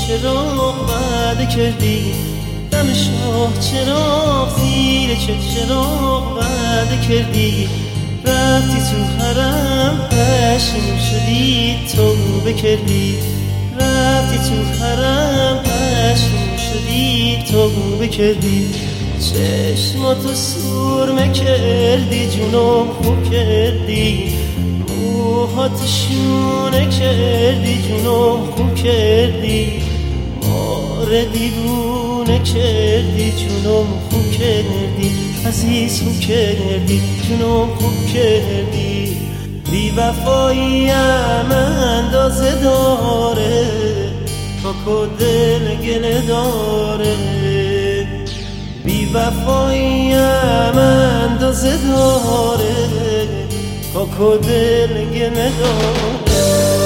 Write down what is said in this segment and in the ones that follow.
چراغ وعده کردی، دم شاه چراغ زیر چراغ وعده کردی، رفتی تو حرم پشیمون شدی توبه کردی، رفتی تو حرم پشیمون شدی توبه کردی، چشماتو سرمه کردی جونم خوب کردی، موهات شونه کردی جونم خوب کردی، ماره دیوونه کردی جونم خوب کردی، عزیز خوب کردی جونم خوب کردی، بی وفاییم اندازه داره کاکو دل گله داره، بی وفاییم اندازه داره کاکو دل گله داره.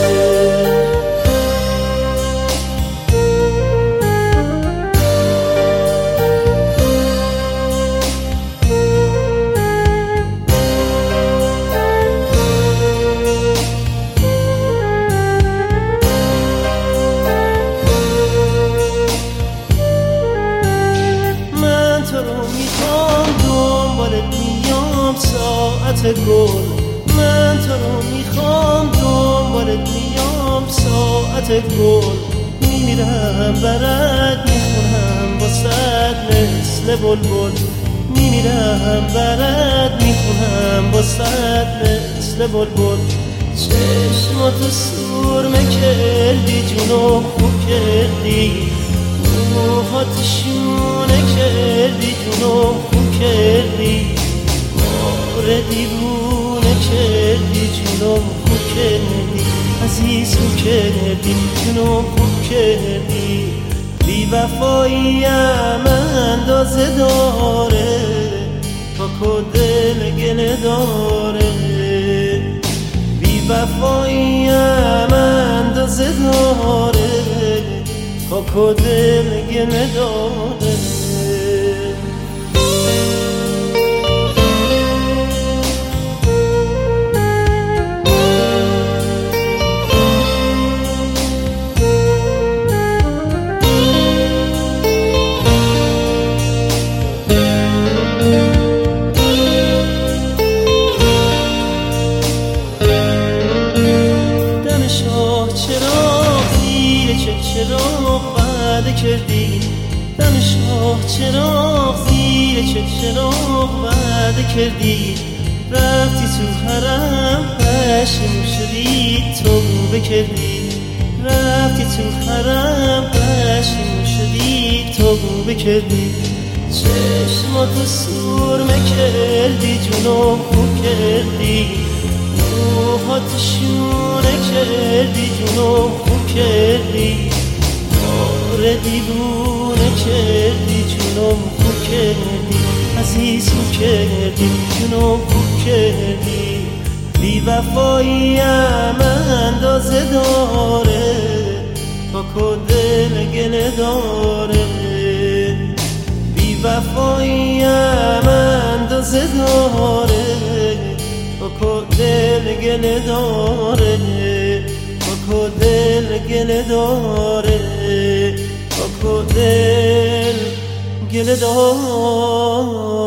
ساعت گل من تو رو میخوام دنبالت میام ساعت گل، میمیرم برات میخونم واسد مثل بلبل، میمیرم برات میخونم واسد مثل بلبل، چشماتو سرمه کردی جونو خوب کردی، موهات شونه کردی جونو خوب کردی، ماره دیوونه کردی جونم خوب کردی، عزیز خوب کردی جونم خوب کردی، بی وفاییم اندازه داره کاکو دل گله داره، بی وفاییم اندازه داره کاکو دل گله داره. چراغ وعده کردی، دم شاه چراغ زیر چراغ وعده کردی، رفتی تو حرم پشیمون شدی توبه کردی، رفتی تو حرم پشیمون شدی توبه کردی، چشماتو سرمه کردی جونم خوب کردی، موهات شونه کردی جونم خوب کردی، ماره دیوونه کردی جونم خوب کردی، عزیز خوب کردی جونم خوب کردی، بی وفاییم اندازه داره کاکو دل گله داره، بی وفاییم اندازه داره کاکو دل گله داره، کاکو دل گله داره، کاکو دل گله داره.